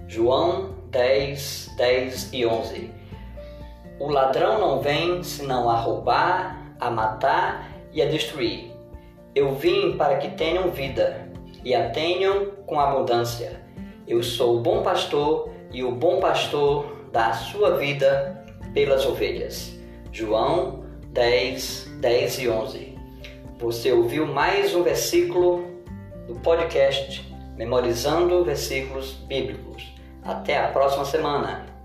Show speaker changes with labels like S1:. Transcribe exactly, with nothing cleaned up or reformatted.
S1: João dez, dez e onze. O ladrão não vem senão a roubar, a matar e a destruir. Eu vim para que tenham vida e a tenham com abundância. Eu sou o bom pastor e o bom pastor dá a sua vida pelas ovelhas. João dez, dez e onze. Você ouviu mais um versículo do podcast Memorizando Versículos Bíblicos. Até a próxima semana.